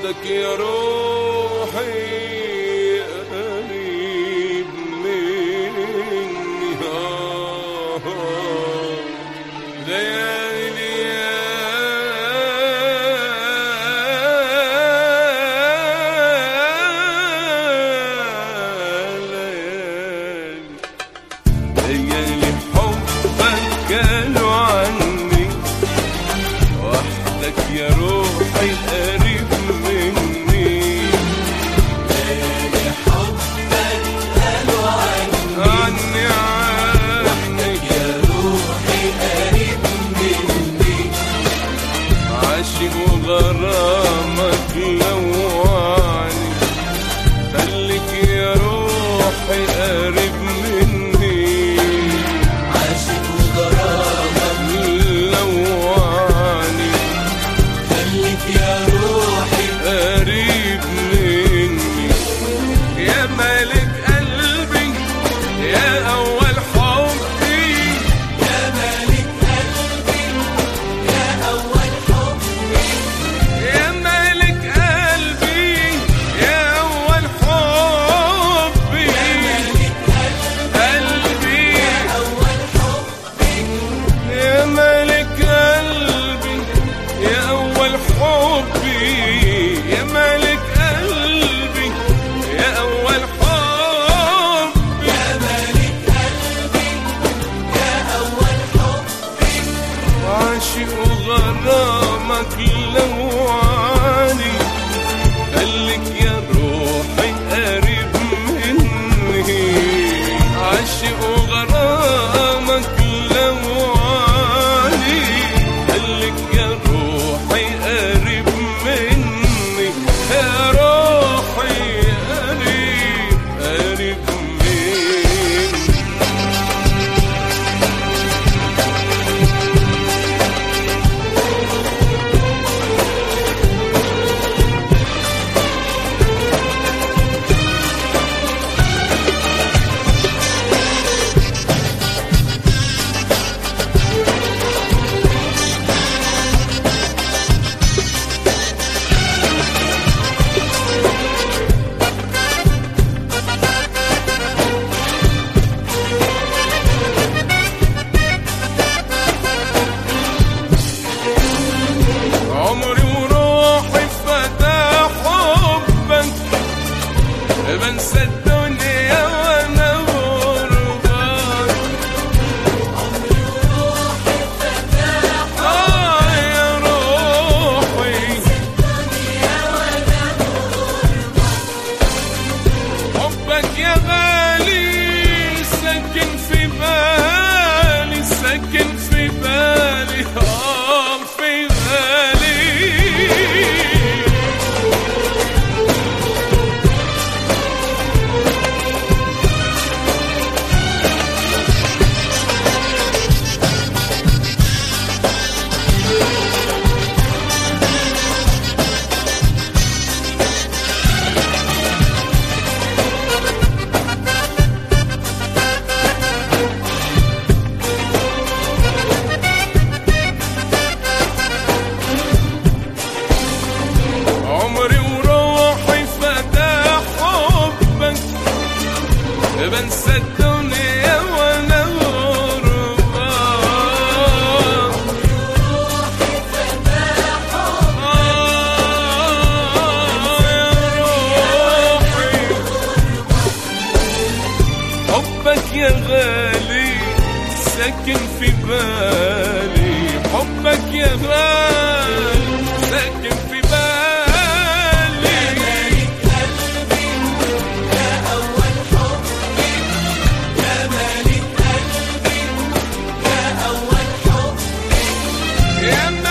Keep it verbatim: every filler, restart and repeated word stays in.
حبك يا روحي قريب مني آه ليالي ليالي حبك قالوا عني وحدك يا روحي قريب مني. ليالي حبك قالوا عني وحدك يا روحي قريب مني. عاشق وغرامك لوعني خليك يا روحي قريب مني. عاشق وغرامك لوعني خليك يا روحي قريب مني. يا مالك قلبي يا أول حبي يا مالك قلبي يا أول حبي. يا مالك قلبي يا أول حبي قلبي يا أول حبي يا مالك قلبي يا أول حبي يا مالك قلبي يا أول حبي. يا مالك قلبي يا أول حبي. عاشق وغرامك لوعني خليك يا روحي قريب مني. عاشق وغرامك لوعني خليك يا روحي قريب مني. يا روحي قريب قريب مني. عمري وروحي فدا حبك بنسى الدنيا وانا غربان. عمري وروحي فدا آه يا روحي الدنيا وأنا حبك يا غالي ساكن في بالي ساكن في بالي آه في بالي. عمري وروحي فدا حبك بنسى الدنيا وانا غربان. روحي فدا آه يا روحي حبك يا غالي ساكن في بالي. حبك يا غالي ساكن في بالي. مالك قلبي يا أول حبي. يا مالك قلبي يا أول حبي. يا